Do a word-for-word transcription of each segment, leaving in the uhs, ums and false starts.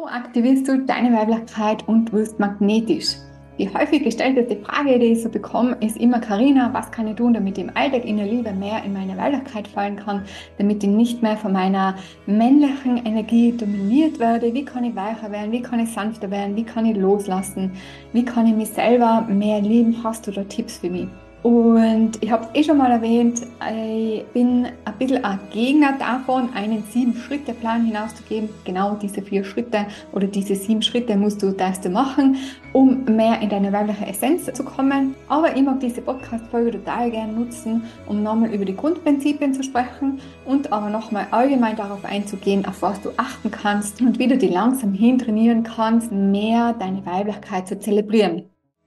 Aktivierst du deine Weiblichkeit und wirst magnetisch? Die häufig gestellte Frage, die ich so bekomme, ist immer: Karina, was kann ich tun, damit ich im Alltag in der Liebe mehr in meine Weiblichkeit fallen kann, damit ich nicht mehr von meiner männlichen Energie dominiert werde? Wie kann ich weicher werden? Wie kann ich sanfter werden? Wie kann ich loslassen? Wie kann ich mich selber mehr lieben? Hast du da Tipps für mich? Und ich habe es eh schon mal erwähnt, ich bin ein bisschen ein Gegner davon, einen Sieben-Schritte-Plan hinauszugeben. Genau diese vier Schritte oder diese sieben Schritte musst du, darfst du machen, um mehr in deine weibliche Essenz zu kommen. Aber ich mag diese Podcast-Folge total gerne nutzen, um nochmal über die Grundprinzipien zu sprechen und aber nochmal allgemein darauf einzugehen, auf was du achten kannst und wie du die langsam hin trainieren kannst, mehr deine Weiblichkeit zu zelebrieren.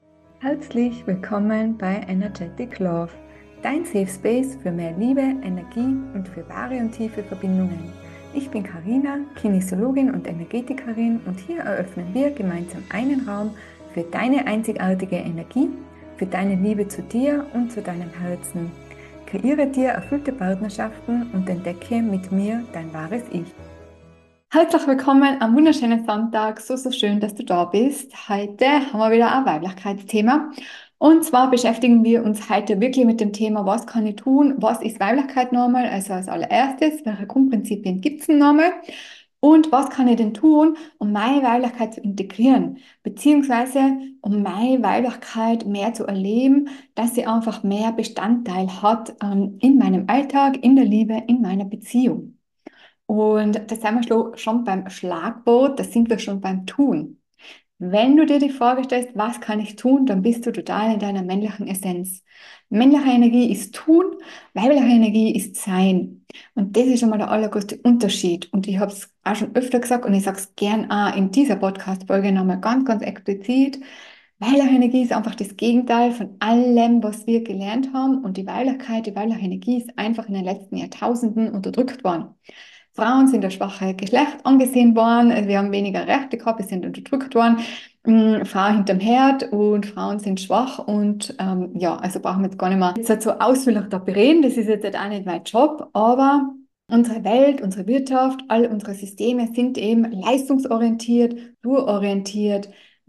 Herzlich willkommen bei Energetic Love, dein Safe Space für mehr Liebe, Energie und für wahre und tiefe Verbindungen. Ich bin Karina, Kinesiologin und Energetikerin, und hier eröffnen wir gemeinsam einen Raum für deine einzigartige Energie, für deine Liebe zu dir und zu deinem Herzen. Kreiere dir erfüllte Partnerschaften und entdecke mit mir dein wahres Ich. Herzlich willkommen am wunderschönen Sonntag. So, so schön, dass du da bist. Heute haben wir wieder ein Weiblichkeitsthema. Und zwar beschäftigen wir uns heute wirklich mit dem Thema: Was kann ich tun? Was ist Weiblichkeit nochmal? Also als allererstes, welche Grundprinzipien gibt es denn nochmal? Und was kann ich denn tun, um meine Weiblichkeit zu integrieren? Beziehungsweise um meine Weiblichkeit mehr zu erleben, dass sie einfach mehr Bestandteil hat ähm, in meinem Alltag, in der Liebe, in meiner Beziehung. Und da sind wir schon schon beim Schlagwort, da sind wir schon beim Tun. Wenn du dir die Frage stellst, was kann ich tun, dann bist du total in deiner männlichen Essenz. Männliche Energie ist Tun, weibliche Energie ist Sein. Und das ist schon mal der allergrößte Unterschied. Und ich habe es auch schon öfter gesagt und ich sage es gern auch in dieser Podcast-Folge nochmal ganz, ganz explizit. Weibliche Energie ist einfach das Gegenteil von allem, was wir gelernt haben. Und die Weiblichkeit, die weibliche Energie ist einfach in den letzten Jahrtausenden unterdrückt worden. Frauen sind das schwache Geschlecht angesehen worden, also wir haben weniger Rechte gehabt, wir sind unterdrückt worden. Ähm, Frau hinterm Herd und Frauen sind schwach und ähm, ja, also brauchen wir jetzt gar nicht mehr jetzt so ausführlich darüber reden, das ist jetzt auch nicht mein Job, aber unsere Welt, unsere Wirtschaft, all unsere Systeme sind eben leistungsorientiert, durorientiert,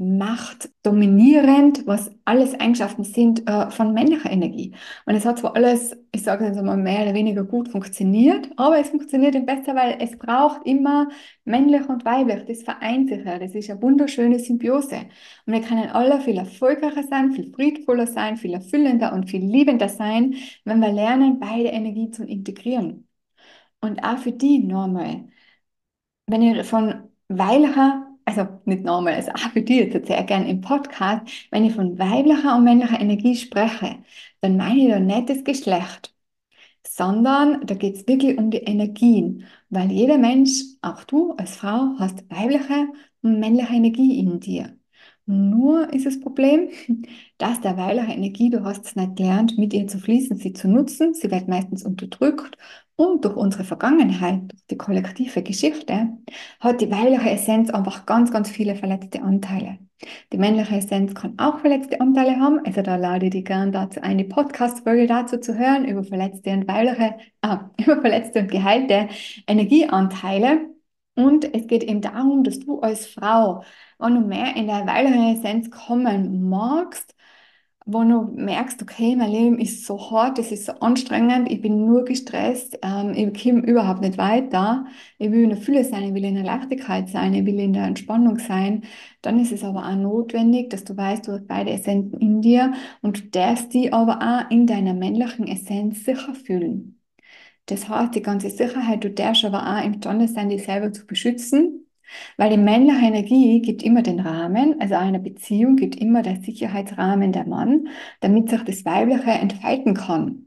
machtdominierend, was alles Eigenschaften sind äh, von männlicher Energie. Und es hat zwar alles, ich sage jetzt einmal, mehr oder weniger gut funktioniert, aber es funktioniert eben besser, weil es braucht immer männlich und weiblich. Das vereint sich ja. Das ist eine wunderschöne Symbiose. Und wir können alle viel erfolgreicher sein, viel friedvoller sein, viel erfüllender und viel liebender sein, wenn wir lernen, beide Energien zu integrieren. Und auch für die nochmal, wenn ich von weiblicher, also nicht nochmal, also auch für die jetzt sehr gern im Podcast, wenn ich von weiblicher und männlicher Energie spreche, dann meine ich da nicht das Geschlecht, sondern da geht es wirklich um die Energien, weil jeder Mensch, auch du als Frau, hast weibliche und männliche Energie in dir. Nur ist das Problem, dass der weibliche Energie, du hast es nicht gelernt, mit ihr zu fließen, sie zu nutzen. Sie wird meistens unterdrückt, und durch unsere Vergangenheit, durch die kollektive Geschichte, hat die weibliche Essenz einfach ganz, ganz viele verletzte Anteile. Die männliche Essenz kann auch verletzte Anteile haben, also da lade ich dich gern dazu ein, die Podcast-Folge dazu zu hören, über verletzte und weibliche, ah, über verletzte und geheilte Energieanteile. Und es geht eben darum, dass du als Frau, wenn du mehr in deine weibliche Essenz kommen magst, wo du merkst, okay, mein Leben ist so hart, es ist so anstrengend, ich bin nur gestresst, ähm, ich komme überhaupt nicht weiter, ich will in der Fülle sein, ich will in der Leichtigkeit sein, ich will in der Entspannung sein, dann ist es aber auch notwendig, dass du weißt, du hast beide Essenzen in dir und du darfst die aber auch in deiner männlichen Essenz sicher fühlen. Das heißt, die ganze Sicherheit, du darfst aber auch imstande sein, dich selber zu beschützen, weil die männliche Energie gibt immer den Rahmen, also eine Beziehung gibt immer der Sicherheitsrahmen der Mann, damit sich das Weibliche entfalten kann.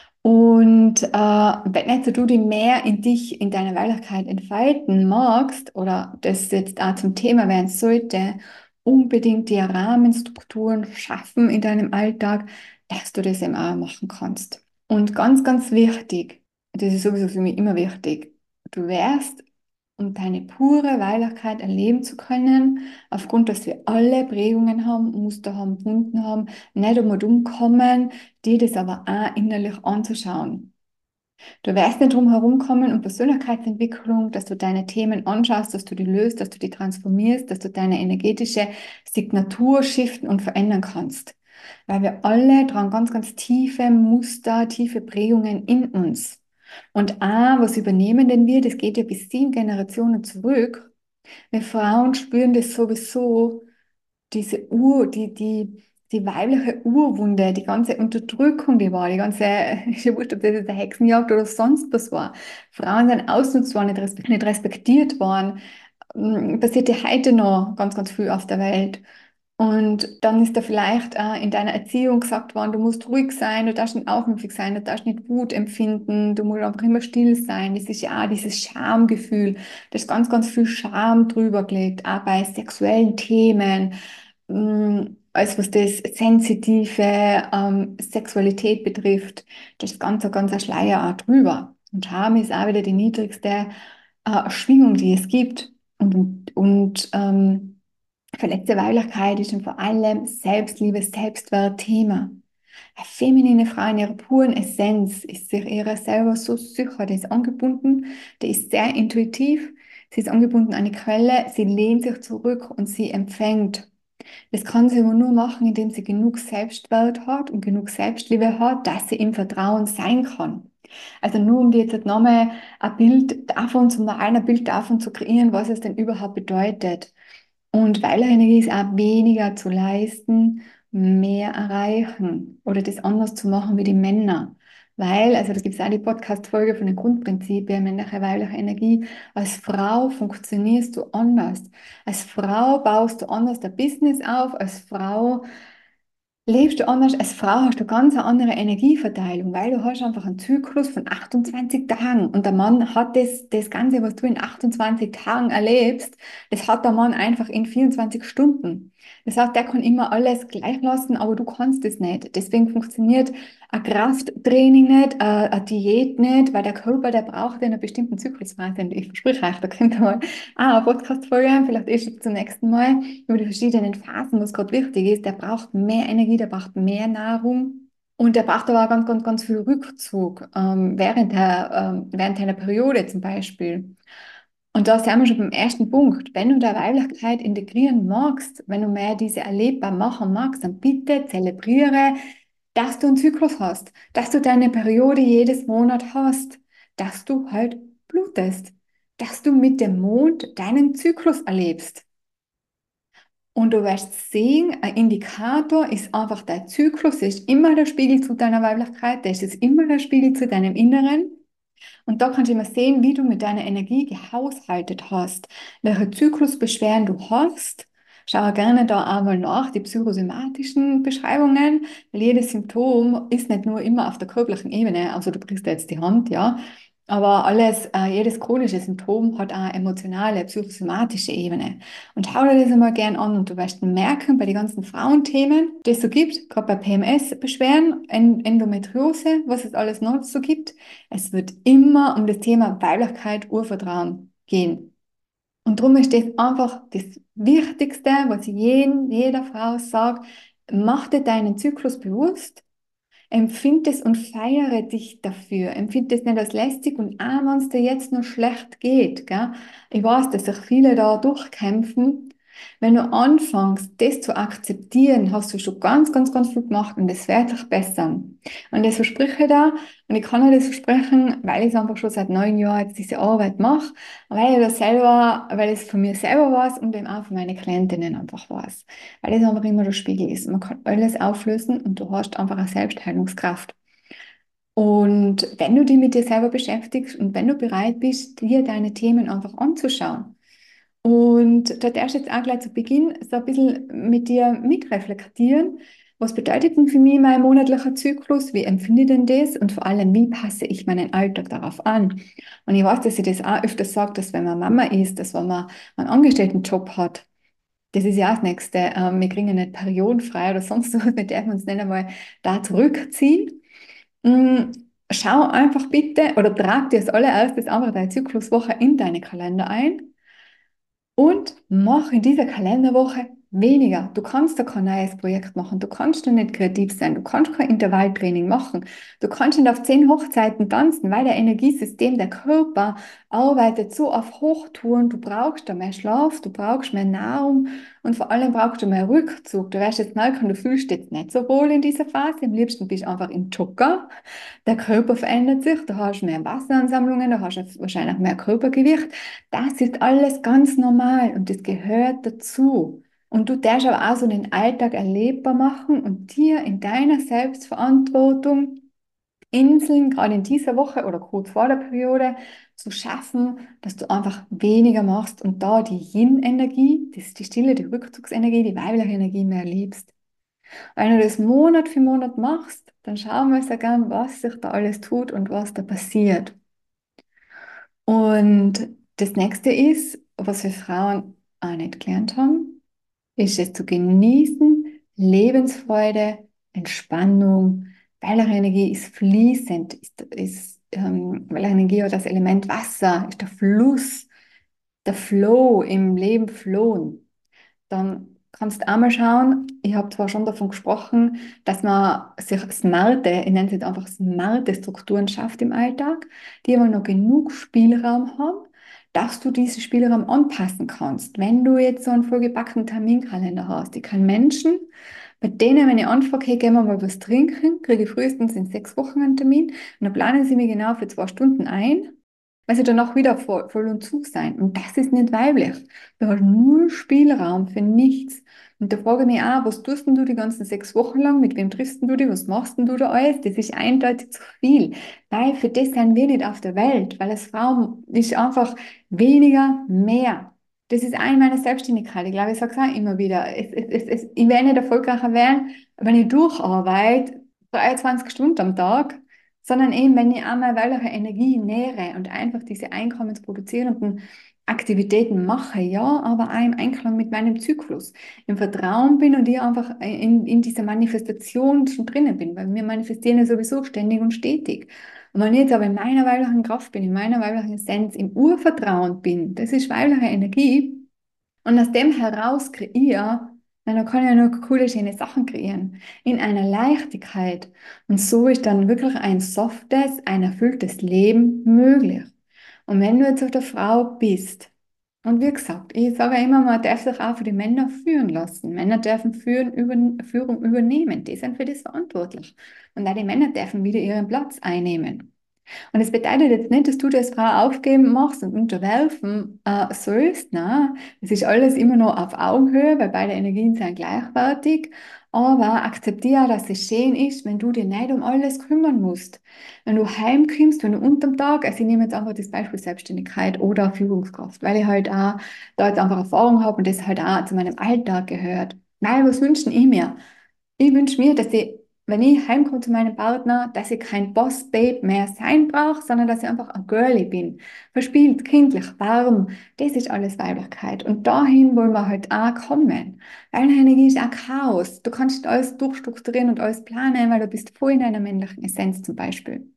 Und äh, wenn jetzt du die mehr in dich, in deine Weiblichkeit entfalten magst, oder das jetzt auch zum Thema werden sollte, unbedingt dir Rahmenstrukturen schaffen in deinem Alltag, dass du das eben auch machen kannst. Und ganz, ganz wichtig, das ist sowieso für mich immer wichtig, du wirst, um deine pure Weiblichkeit erleben zu können, aufgrund, dass wir alle Prägungen haben, Muster haben, Wunden haben, nicht um und um kommen, dir das aber auch innerlich anzuschauen. Du wirst nicht drum herum kommen um Persönlichkeitsentwicklung, dass du deine Themen anschaust, dass du die löst, dass du die transformierst, dass du deine energetische Signatur shiften und verändern kannst. Weil wir alle tragen ganz, ganz tiefe Muster, tiefe Prägungen in uns. Und auch, was übernehmen denn wir? Das geht ja bis sieben Generationen zurück. Wir Frauen spüren das sowieso, diese Ur, die, die, die weibliche Urwunde, die ganze Unterdrückung, die war, die ganze, ich wurscht, ob das jetzt eine Hexenjagd oder sonst was war. Frauen sind ausgenutzt worden, nicht respek- nicht respektiert worden. Mm, passiert ja heute noch ganz, ganz viel auf der Welt. Und dann ist da vielleicht äh, in deiner Erziehung gesagt worden, du musst ruhig sein, du darfst nicht aufmüpfig sein, du darfst nicht Wut empfinden, du musst einfach immer still sein. Das ist ja auch dieses Schamgefühl, da ist ganz, ganz viel Scham drüber gelegt, auch bei sexuellen Themen, mh, als was das sensitive ähm, Sexualität betrifft, das ist ganz, ganz ein Schleier auch drüber. Und Scham ist auch wieder die niedrigste äh, Schwingung, die es gibt. Und, und ähm, verletzte Weiblichkeit ist und vor allem Selbstliebe, Selbstwert Thema. Eine feminine Frau in ihrer puren Essenz ist sich ihrer selber so sicher, die ist angebunden, die ist sehr intuitiv, sie ist angebunden an die Quelle, sie lehnt sich zurück und sie empfängt. Das kann sie aber nur machen, indem sie genug Selbstwert hat und genug Selbstliebe hat, dass sie im Vertrauen sein kann. Also nur um dir jetzt nochmal ein Bild davon zu malen, ein Bild davon zu kreieren, was es denn überhaupt bedeutet. Und Weilerenergie ist auch weniger zu leisten, mehr erreichen oder das anders zu machen wie die Männer. Weil, also da gibt es auch die Podcast-Folge von den Grundprinzipien, männliche, weibliche Energie. Als Frau funktionierst du anders. Als Frau baust du anders dein Business auf. Als Frau lebst du anders. Als Frau hast du ganz eine andere Energieverteilung, weil du hast einfach einen Zyklus von achtundzwanzig Tagen und der Mann hat das, das Ganze, was du in achtundzwanzig Tagen erlebst, das hat der Mann einfach in vierundzwanzig Stunden. Das heißt, der kann immer alles gleich lassen, aber du kannst es nicht. Deswegen funktioniert ein Krafttraining nicht, äh, eine Diät nicht, weil der Körper, der braucht in einer bestimmten Zyklusphase. Und ich verspreche euch, da könnt ihr mal ah, eine Podcast-Folge haben, vielleicht erst zum nächsten Mal über die verschiedenen Phasen, was gerade wichtig ist. Der braucht mehr Energie, der braucht mehr Nahrung und der braucht aber auch ganz, ganz, ganz viel Rückzug ähm, während der, ähm, während einer Periode zum Beispiel. Und da sind wir schon beim ersten Punkt. Wenn du deine Weiblichkeit integrieren magst, wenn du mehr diese erlebbar machen magst, dann bitte zelebriere, dass du einen Zyklus hast, dass du deine Periode jedes Monat hast, dass du halt blutest, dass du mit dem Mond deinen Zyklus erlebst. Und du wirst sehen, ein Indikator ist einfach dein Zyklus, der ist immer der Spiegel zu deiner Weiblichkeit, der ist immer der Spiegel zu deinem Inneren. Und da kannst du immer sehen, wie du mit deiner Energie gehaushaltet hast, welche Zyklusbeschwerden du hast. Schau gerne da einmal nach, die psychosomatischen Beschreibungen, weil jedes Symptom ist nicht nur immer auf der körperlichen Ebene, also du kriegst jetzt die Hand, ja, aber alles, äh, jedes chronische Symptom hat auch eine emotionale, psychosomatische Ebene. Und schau dir das einmal gern an und du wirst merken, bei den ganzen Frauenthemen, die es so gibt, gerade bei P M S-Beschwerden, Endometriose, was es alles noch so gibt, es wird immer um das Thema Weiblichkeit, Urvertrauen gehen. Und darum ist das einfach das Wichtigste, was ich jeden, jeder Frau sage, mach dir deinen Zyklus bewusst. Empfind es und feiere dich dafür. Empfind es nicht als lästig und auch wenn es dir jetzt noch schlecht geht. Gell? Ich weiß, dass sich viele da durchkämpfen. Wenn du anfängst, das zu akzeptieren, hast du schon ganz, ganz, ganz viel gemacht und es wird sich bessern. Und das verspreche ich da und ich kann dir das versprechen, weil ich es einfach schon seit neun Jahren jetzt diese Arbeit mache, weil ich das selber, weil ich es von mir selber weiß und eben auch von meinen Klientinnen einfach weiß. Weil es einfach immer der Spiegel ist. Man kann alles auflösen und du hast einfach eine Selbstheilungskraft. Und wenn du dich mit dir selber beschäftigst und wenn du bereit bist, dir deine Themen einfach anzuschauen, und da darfst du jetzt auch gleich zu Beginn so ein bisschen mit dir mitreflektieren. Was bedeutet denn für mich mein monatlicher Zyklus? Wie empfinde ich denn das? Und vor allem, wie passe ich meinen Alltag darauf an? Und ich weiß, dass ich das auch öfters sage, dass wenn man Mama ist, dass wenn man einen Angestelltenjob hat, das ist ja auch das Nächste. Ähm, wir kriegen ja nicht periodenfrei oder sonst was, wir dürfen uns nicht einmal da zurückziehen. Mm, Schau einfach bitte oder trag dir als allererstes einfach deine Zykluswoche in deine Kalender ein und mach in dieser Kalenderwoche weniger. Du kannst da kein neues Projekt machen, du kannst da nicht kreativ sein, du kannst kein Intervalltraining machen, du kannst nicht auf zehn Hochzeiten tanzen, weil der Energiesystem, der Körper arbeitet so auf Hochtouren, du brauchst da mehr Schlaf, du brauchst mehr Nahrung und vor allem brauchst du mehr Rückzug. Du wirst jetzt merken, du fühlst dich jetzt nicht so wohl in dieser Phase, am liebsten bist du einfach im Jogger. Der Körper verändert sich, du hast mehr Wasseransammlungen, du hast wahrscheinlich mehr Körpergewicht. Das ist alles ganz normal und das gehört dazu. Und du darfst aber auch so den Alltag erlebbar machen und dir in deiner Selbstverantwortung Inseln, gerade in dieser Woche oder kurz vor der Periode, zu schaffen, dass du einfach weniger machst und da die Yin-Energie, das ist die stille, die Rückzugsenergie, die weibliche Energie mehr lebst. Wenn du das Monat für Monat machst, dann schauen wir sehr gern, was sich da alles tut und was da passiert. Und das nächste ist, was wir Frauen auch nicht gelernt haben, ist es zu genießen, Lebensfreude, Entspannung, weibliche Energie ist fließend, ist, ist ähm, weibliche Energie hat das Element Wasser, ist der Fluss, der Flow im Leben flowen. Dann kannst du einmal schauen, ich habe zwar schon davon gesprochen, dass man sich smarte, ich nenne es jetzt einfach smarte Strukturen schafft im Alltag, die aber noch genug Spielraum haben, dass du diesen Spielraum anpassen kannst. Wenn du jetzt so einen vollgepackten Terminkalender hast, ich kann Menschen, bei denen, wenn ich anfrage, hey, gehen wir mal was trinken, kriege ich frühestens in sechs Wochen einen Termin und dann planen sie mir genau für zwei Stunden ein, weil sie danach wieder voll, voll und zu sein. Und das ist nicht weiblich. Du hast null Spielraum für nichts. Und da frage ich mich auch, was tust denn du die ganzen sechs Wochen lang? Mit wem triffst denn du dich? Was machst denn du da alles? Das ist eindeutig zu viel. Weil für das sind wir nicht auf der Welt. Weil als Frau ist einfach weniger mehr. Das ist eine meiner Selbstständigkeit. Ich glaube, ich sage es auch immer wieder. Es, es, es, es, ich werde nicht erfolgreicher werden, wenn ich durcharbeite, dreiundzwanzig Stunden am Tag, sondern eben, wenn ich einmal weibliche Energie nähere und einfach diese einkommensproduzierenden Aktivitäten mache, ja, aber auch im Einklang mit meinem Zyklus, im Vertrauen bin und ich einfach in, in dieser Manifestation schon drinnen bin, weil wir manifestieren ja sowieso ständig und stetig. Und wenn ich jetzt aber in meiner weiblichen Kraft bin, in meiner weiblichen Essenz, im Urvertrauen bin, das ist weibliche Energie, und aus dem heraus kreiere, na, dann kann ich ja nur coole, schöne Sachen kreieren. In einer Leichtigkeit. Und so ist dann wirklich ein softes, ein erfülltes Leben möglich. Und wenn du jetzt auf der Frau bist, und wie gesagt, ich sage ja immer, man darf sich auch für die Männer führen lassen. Männer dürfen Führen, über, Führung übernehmen. Die sind für das verantwortlich. Und auch die Männer dürfen wieder ihren Platz einnehmen. Und es bedeutet jetzt nicht, dass du das Frau aufgeben machst und unterwerfen äh, sollst. Nein, es ist alles immer noch auf Augenhöhe, weil beide Energien sind gleichwertig. Aber akzeptiere, auch, dass es schön ist, wenn du dir nicht um alles kümmern musst. Wenn du heimkommst, wenn du unterm Tag, also ich nehme jetzt einfach das Beispiel Selbstständigkeit oder Führungskraft, weil ich halt auch da jetzt einfach Erfahrung habe und das halt auch zu meinem Alltag gehört. Nein, was wünschen ich mir? Ich wünsche mir, dass ich, wenn ich heimkomme zu meinem Partner, dass ich kein Boss-Babe mehr sein brauche, sondern dass ich einfach ein Girlie bin. Verspielt, kindlich, warm. Das ist alles Weiblichkeit. Und dahin wollen wir halt auch kommen. Weil Energie ist auch Chaos. Du kannst alles durchstrukturieren und alles planen, weil du bist voll in deiner männlichen Essenz zum Beispiel.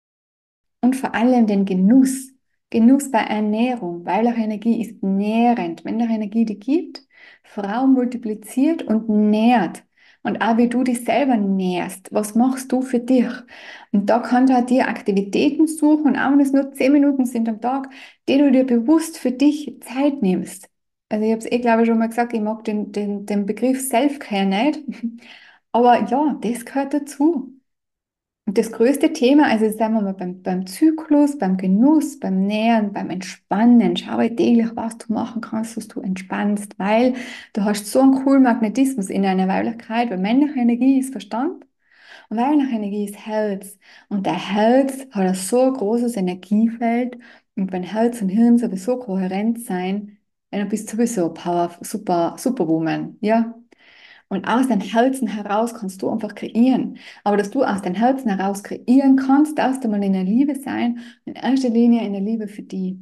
Und vor allem den Genuss. Genuss bei Ernährung. Weibliche Energie ist nährend. Männliche Energie, die gibt, Frau multipliziert und nährt. Und auch wie du dich selber nährst. Was machst du für dich? Und da kannst du auch dir Aktivitäten suchen, auch wenn es nur zehn Minuten sind am Tag, die du dir bewusst für dich Zeit nimmst. Also ich habe es eh, glaube ich, schon mal gesagt, ich mag den, den, den Begriff Self-Care nicht. Aber ja, das gehört dazu. Und das größte Thema, also sagen wir mal beim, beim Zyklus, beim Genuss, beim Nähern, beim Entspannen, schau täglich, was du machen kannst, dass du entspannst, weil du hast so einen coolen Magnetismus in deiner Weiblichkeit, weil männliche Energie ist Verstand und weibliche Energie ist Herz. Und der Herz hat ein so großes Energiefeld und wenn Herz und Hirn sowieso kohärent sein, dann bist du sowieso Power, super, Superwoman, ja? Und aus deinem Herzen heraus kannst du einfach kreieren. Aber dass du aus deinem Herzen heraus kreieren kannst, darfst du mal in der Liebe sein, in erster Linie in der Liebe für die.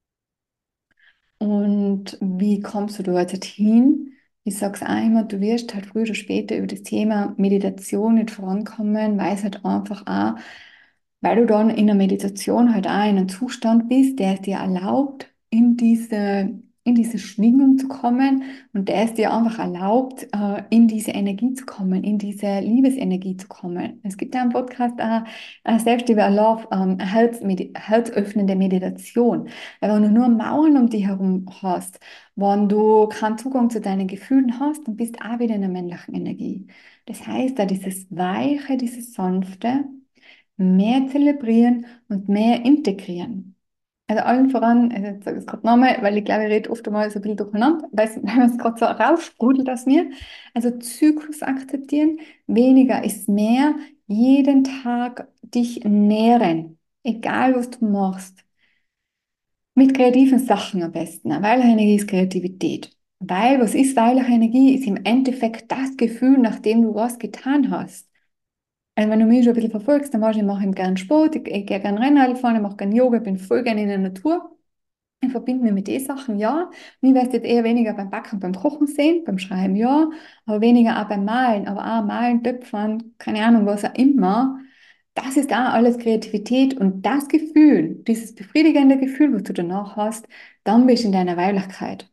Und wie kommst du da jetzt hin? Ich sage es auch immer, du wirst halt früher oder später über das Thema Meditation nicht vorankommen, weil es halt einfach auch, weil du dann in der Meditation halt auch in einem Zustand bist, der es dir erlaubt, in diese in diese Schwingung zu kommen und der es dir einfach erlaubt, äh, in diese Energie zu kommen, in diese Liebesenergie zu kommen. Es gibt da einen Podcast, äh, äh, Selbstliebe, I Love, ähm, Herzmedi herzöffnende Meditation. Weil wenn du nur Mauern um dich herum hast, wenn du keinen Zugang zu deinen Gefühlen hast, dann bist du auch wieder in der männlichen Energie. Das heißt, da dieses Weiche, dieses Sanfte, mehr zelebrieren und mehr integrieren. Also allen voran, also ich sage es gerade nochmal, weil ich glaube, ich rede oft einmal so ein bisschen durcheinander, weil es weil es gerade so raussprudelt aus mir. Also Zyklus akzeptieren, weniger ist mehr, jeden Tag dich nähren, egal was du machst. Mit kreativen Sachen am besten. Weibliche Energie ist Kreativität. Weil, was ist weibliche Energie? Ist im Endeffekt das Gefühl, nachdem du was getan hast. Also wenn du mich schon ein bisschen verfolgst, dann weißt du, ich mache gerne Sport, ich, ich gehe gerne Rennrad fahren, ich mache gerne Yoga, ich bin voll gerne in der Natur. Ich verbinde mich mit den Sachen, ja. Mich wirst du jetzt eher weniger beim Backen, beim Kochen sehen, beim Schreiben, ja, aber weniger auch beim Malen, aber auch Malen, Töpfern, keine Ahnung, was auch immer. Das ist auch alles Kreativität und das Gefühl, dieses befriedigende Gefühl, was du danach hast, dann bist du in deiner Weiblichkeit.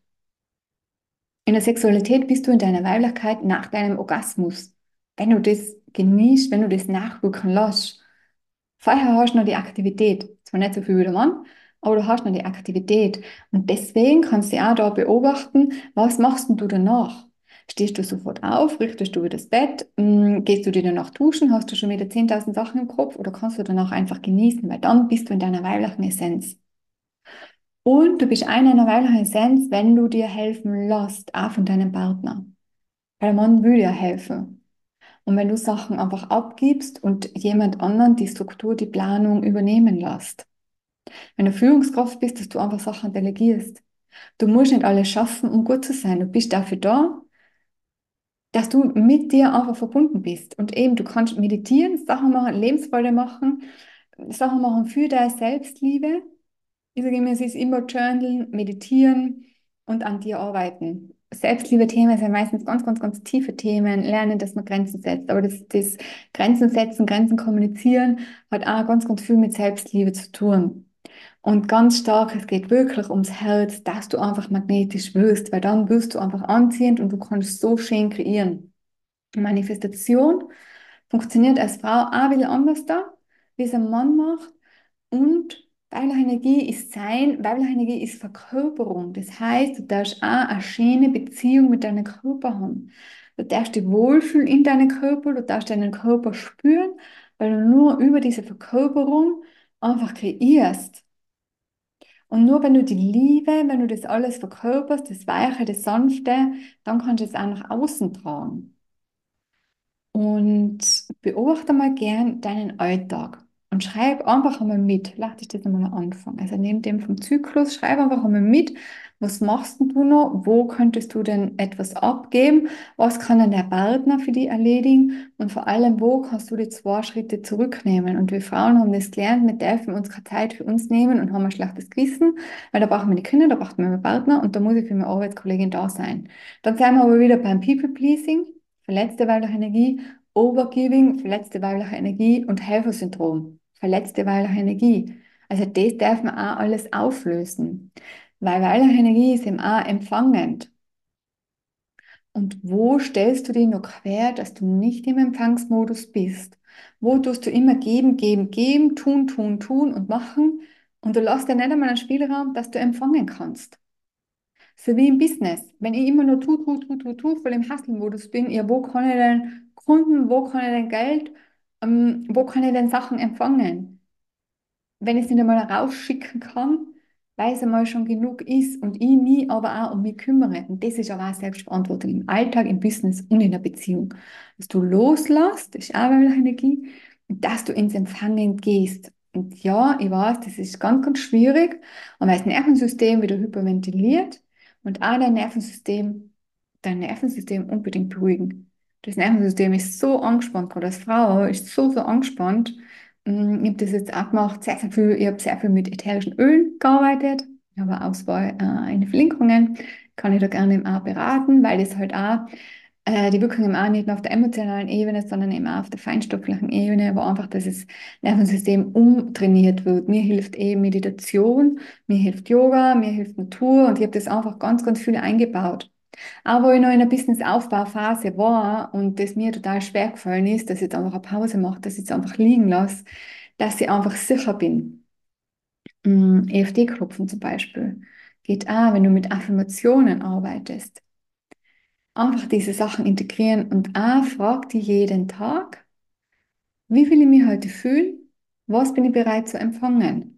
In der Sexualität bist du in deiner Weiblichkeit nach deinem Orgasmus. Wenn du das genießt, wenn du das nachwirken lässt. Vorher hast du noch die Aktivität. Zwar nicht so viel wie der Mann, aber du hast noch die Aktivität. Und deswegen kannst du auch da beobachten, was machst denn du danach? Stehst du sofort auf, richtest du wieder das Bett, mm, gehst du dir danach duschen, hast du schon wieder zehntausend Sachen im Kopf oder kannst du danach einfach genießen, weil dann bist du in deiner weiblichen Essenz. Und du bist einer in der weiblichen Essenz, wenn du dir helfen lässt, auch von deinem Partner. Weil der Mann will dir helfen. Und wenn du Sachen einfach abgibst und jemand anderen die Struktur, die Planung übernehmen lässt. Wenn du Führungskraft bist, dass du einfach Sachen delegierst. Du musst nicht alles schaffen, um gut zu sein. Du bist dafür da, dass du mit dir einfach verbunden bist. Und eben, du kannst meditieren, Sachen machen, Lebensfreude machen, Sachen machen für deine Selbstliebe. Ich sage immer, es ist immer Journalen, Meditieren und an dir arbeiten. Selbstliebe-Themen sind meistens ganz, ganz, ganz tiefe Themen. Lernen, dass man Grenzen setzt. Aber das, das Grenzen setzen, Grenzen kommunizieren hat auch ganz, ganz viel mit Selbstliebe zu tun. Und ganz stark, es geht wirklich ums Herz, dass du einfach magnetisch wirst, weil dann wirst du einfach anziehend und du kannst so schön kreieren. Manifestation funktioniert als Frau auch wieder anders da, wie es ein Mann macht. Und weibliche Energie ist Sein, weibliche Energie ist Verkörperung. Das heißt, du darfst auch eine schöne Beziehung mit deinem Körper haben. Du darfst dich wohlfühlen in deinem Körper, du darfst deinen Körper spüren, weil du nur über diese Verkörperung einfach kreierst. Und nur wenn du die Liebe, wenn du das alles verkörperst, das Weiche, das Sanfte, dann kannst du es auch nach außen tragen. Und beobachte mal gern deinen Alltag und schreib einfach einmal mit. Vielleicht ist das einmal ein Anfang. Also neben dem vom Zyklus, schreib einfach einmal mit, was machst denn du noch? Wo könntest du denn etwas abgeben? Was kann denn der Partner für dich erledigen? Und vor allem, wo kannst du die zwei Schritte zurücknehmen? Und wir Frauen haben das gelernt, wir dürfen uns keine Zeit für uns nehmen und haben ein schlechtes Gewissen, weil da brauchen wir die Kinder, da braucht man einen Partner und da muss ich für meine Arbeitskollegin da sein. Dann sind wir aber wieder beim People-Pleasing, verletzte weibliche Energie. Overgiving, verletzte weibliche Energie und Helfersyndrom, verletzte weibliche Energie. Also das darf man auch alles auflösen, weil weibliche Energie ist eben auch empfangend. Und wo stellst du dich noch quer, dass du nicht im Empfangsmodus bist? Wo tust du immer geben, geben, geben, tun, tun, tun und machen und du lässt dir nicht einmal einen Spielraum, dass du empfangen kannst. So wie im Business. Wenn ich immer nur tu, tu, tu, tu, tu, voll im Hustle-Modus bin, ja, wo kann ich denn Kunden, wo kann ich denn Geld, ähm, wo kann ich denn Sachen empfangen? Wenn ich es nicht einmal rausschicken kann, weil es einmal schon genug ist und ich mich aber auch um mich kümmere. Und das ist aber auch Selbstverantwortung im Alltag, im Business und in der Beziehung. Dass du loslässt, das ist auch weibliche Energie, und dass du ins Empfangen gehst. Und ja, ich weiß, das ist ganz, ganz schwierig, und weil das Nervensystem wieder hyperventiliert und auch dein Nervensystem, dein Nervensystem unbedingt beruhigen. Das Nervensystem ist so angespannt, gerade als Frau ist so, so angespannt. Mm, Ich habe das jetzt auch gemacht, sehr, sehr viel, ich habe sehr viel mit ätherischen Ölen gearbeitet. Ich habe eine Auswahl äh, in den Verlinkungen, kann ich da gerne auch beraten, weil das halt auch Äh, die wirken eben auch nicht nur auf der emotionalen Ebene, sondern eben auch auf der feinstofflichen Ebene, wo einfach dieses Nervensystem umtrainiert wird. Mir hilft eben Meditation, mir hilft Yoga, mir hilft Natur und ich habe das einfach ganz, ganz viel eingebaut. Aber wo ich noch in einer Business-Aufbauphase war und das mir total schwer gefallen ist, dass ich jetzt einfach eine Pause mache, dass ich jetzt einfach liegen lasse, dass ich einfach sicher bin. Mm, E F T-Klopfen zum Beispiel geht auch, wenn du mit Affirmationen arbeitest. Einfach diese Sachen integrieren und auch frag dich jeden Tag, wie will ich mich heute fühlen? Was bin ich bereit zu empfangen?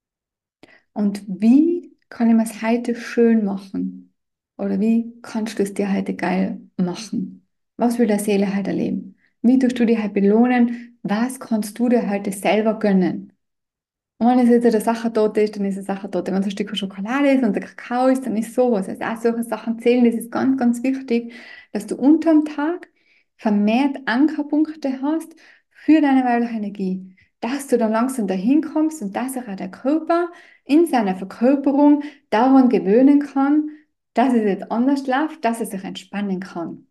Und wie kann ich mir es heute schön machen? Oder wie kannst du es dir heute geil machen? Was will der Seele heute erleben? Wie tust du dir heute belohnen? Was kannst du dir heute selber gönnen? Und wenn es jetzt eine Sachertorte ist, dann ist es eine Sachertorte. Wenn es ein Stück Schokolade ist und der Kakao ist, dann ist sowas. Also auch solche Sachen zählen. Das ist ganz, ganz wichtig, dass du unterm Tag vermehrt Ankerpunkte hast für deine weibliche Energie. Dass du dann langsam dahin kommst und dass sich auch der Körper in seiner Verkörperung daran gewöhnen kann, dass es jetzt anders läuft, dass er sich entspannen kann.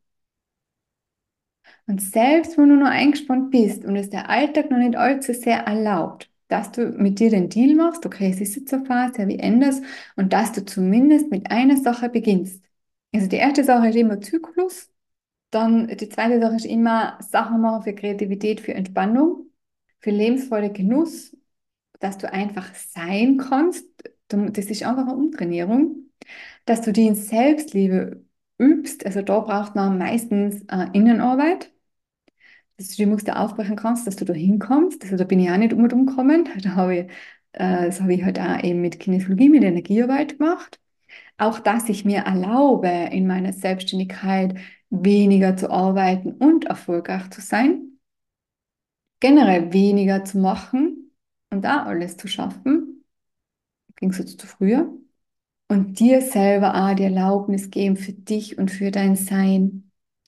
Und selbst wenn du noch eingespannt bist und es der Alltag noch nicht allzu sehr erlaubt, dass du mit dir den Deal machst, okay, es ist jetzt eine Phase, wie änders, und dass du zumindest mit einer Sache beginnst. Also die erste Sache ist immer Zyklus, dann die zweite Sache ist immer Sachen machen für Kreativität, für Entspannung, für Lebensfreude, Genuss, dass du einfach sein kannst. Das ist einfach eine Umtrainierung, dass du die in Selbstliebe übst. Also da braucht man meistens äh, Innenarbeit, dass du die Muster aufbrechen kannst, dass du da hinkommst. Also da bin ich auch nicht um und um gekommen. Da habe ich, äh, das habe ich halt auch eben mit Kinesiologie, mit Energiearbeit gemacht. Auch, dass ich mir erlaube, in meiner Selbstständigkeit weniger zu arbeiten und erfolgreich zu sein, generell weniger zu machen und auch alles zu schaffen, im Gegensatz zu früher. Und dir selber auch die Erlaubnis geben für dich und für dein Sein.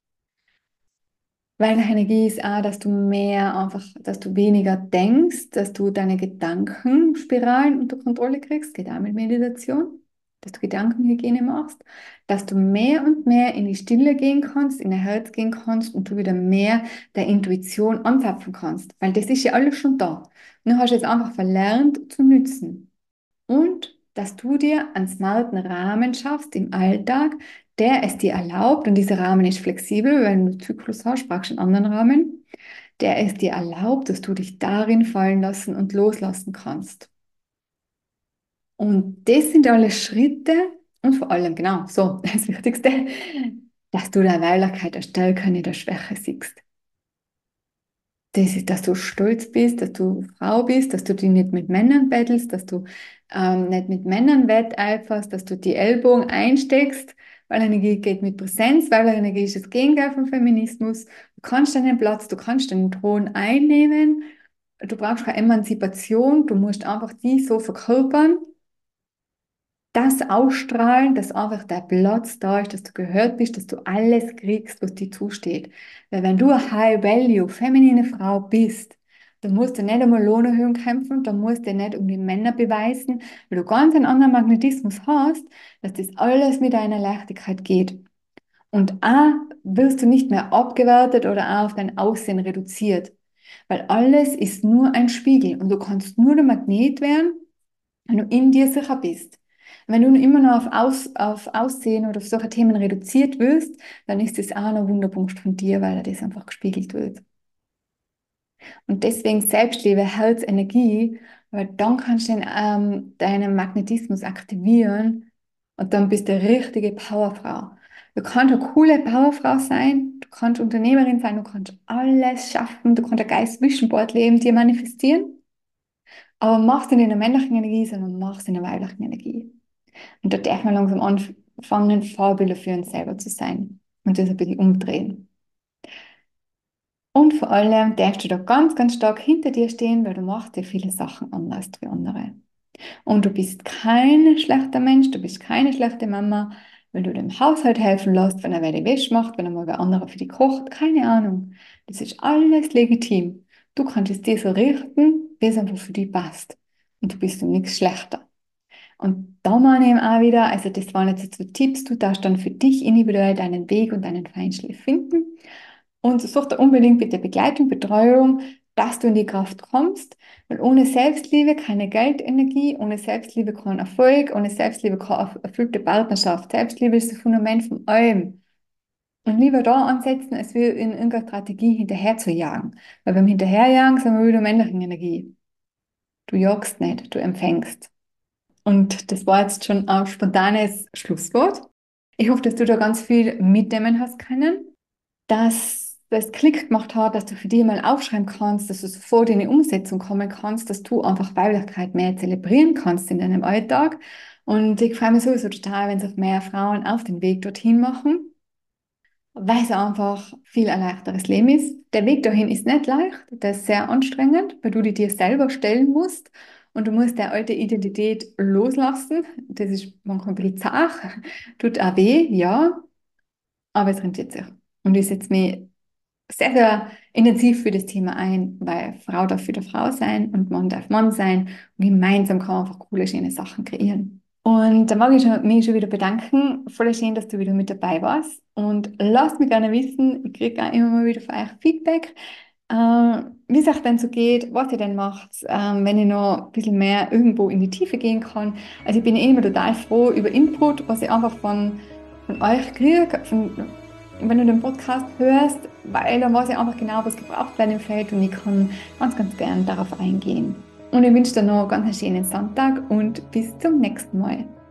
Weil Energie ist auch, dass du mehr einfach, dass du weniger denkst, dass du deine Gedankenspiralen unter Kontrolle kriegst, geht auch mit Meditation, dass du Gedankenhygiene machst, dass du mehr und mehr in die Stille gehen kannst, in dein Herz gehen kannst und du wieder mehr der Intuition anzapfen kannst, weil das ist ja alles schon da. Und du hast jetzt einfach verlernt zu nützen. Und dass du dir einen smarten Rahmen schaffst im Alltag, der es dir erlaubt, und dieser Rahmen ist flexibel, wenn du Zyklus hast, brauchst du einen anderen Rahmen, der es dir erlaubt, dass du dich darin fallen lassen und loslassen kannst. Und das sind alle Schritte und vor allem, genau, so, das Wichtigste, dass du der Weiblichkeit der Stärke, nicht der Schwäche siehst. Das ist, dass du stolz bist, dass du Frau bist, dass du dich nicht mit Männern bettelst, dass du ähm, nicht mit Männern wetteiferst, dass du die Ellbogen einsteckst, weil Energie geht mit Präsenz, weil Energie ist das Gegenteil vom Feminismus. Du kannst deinen Platz, du kannst deinen Thron einnehmen, du brauchst keine Emanzipation, du musst einfach die so verkörpern, das ausstrahlen, dass einfach der Platz da ist, dass du gehört bist, dass du alles kriegst, was dir zusteht. Weil wenn du eine High-Value, feminine Frau bist, dann musst du nicht um eine Lohnerhöhung kämpfen, dann musst du nicht um die Männer beweisen, weil du ganz einen anderen Magnetismus hast, dass das alles mit deiner Leichtigkeit geht. Und A, wirst du nicht mehr abgewertet oder A, auf dein Aussehen reduziert. Weil alles ist nur ein Spiegel und du kannst nur der Magnet werden, wenn du in dir sicher bist. Wenn du immer noch auf, Aus, auf Aussehen oder auf solche Themen reduziert wirst, dann ist das auch ein Wunderpunkt von dir, weil das einfach gespiegelt wird. Und deswegen Selbstliebe, Herz, Energie, weil dann kannst du den, ähm, deinen Magnetismus aktivieren und dann bist du eine richtige Powerfrau. Du kannst eine coole Powerfrau sein, du kannst Unternehmerin sein, du kannst alles schaffen, du kannst ein Geist Vision Board leben, dir manifestieren, aber mach's nicht in der männlichen Energie, sondern mach's in der weiblichen Energie. Und da darf man langsam anfangen, Vorbilder für uns selber zu sein und das ein bisschen umdrehen. Und vor allem darfst du da ganz, ganz stark hinter dir stehen, weil du machst ja viele Sachen anders wie andere. Und du bist kein schlechter Mensch, du bist keine schlechte Mama, wenn du dem Haushalt helfen lässt, wenn er wer die Wäsche macht, wenn er mal wer anderer für dich kocht, keine Ahnung. Das ist alles legitim. Du kannst es dir so richten, wie es einfach für dich passt. Und du bist um nichts schlechter. Und da meine ich eben auch wieder, also das waren jetzt so Tipps, du darfst dann für dich individuell deinen Weg und deinen Feinschliff finden. Und such da unbedingt bitte Begleitung, Betreuung, dass du in die Kraft kommst, weil ohne Selbstliebe keine Geldenergie, ohne Selbstliebe kein Erfolg, ohne Selbstliebe keine erfüllte Partnerschaft. Selbstliebe ist das Fundament von allem. Und lieber da ansetzen, als wir in irgendeiner Strategie hinterher zu jagen. Weil beim Hinterherjagen sind wir wieder männlichen Energie. Du jagst nicht, du empfängst. Und das war jetzt schon ein spontanes Schlusswort. Ich hoffe, dass du da ganz viel mitnehmen hast können, dass das Klick gemacht hat, dass du für dich mal aufschreiben kannst, dass du sofort in die Umsetzung kommen kannst, dass du einfach Weiblichkeit mehr zelebrieren kannst in deinem Alltag. Und ich freue mich sowieso total, wenn sich mehr Frauen auf den Weg dorthin machen, weil es einfach viel ein leichteres Leben ist. Der Weg dahin ist nicht leicht, der ist sehr anstrengend, weil du die dir selber stellen musst und du musst deine alte Identität loslassen. Das ist manchmal ein bisschen zart, tut auch weh, ja, aber es rentiert sich. Und ich setze mich sehr, sehr intensiv für das Thema ein, weil Frau darf wieder Frau sein und Mann darf Mann sein und gemeinsam kann man einfach coole, schöne Sachen kreieren. Und da mag ich schon, mich schon wieder bedanken. Voll schön, dass du wieder mit dabei warst. Und lasst mich gerne wissen, ich kriege auch immer mal wieder von euch Feedback, äh, wie es euch denn so geht, was ihr denn macht, ähm, wenn ich noch ein bisschen mehr irgendwo in die Tiefe gehen kann. Also ich bin eh immer total froh über Input, was ich einfach von, von euch kriege, von, wenn du den Podcast hörst, weil da weiß ich einfach genau, was gebraucht wird im Feld und ich kann ganz, ganz gern darauf eingehen. Und ich wünsche dir noch ganz einen schönen Sonntag und bis zum nächsten Mal.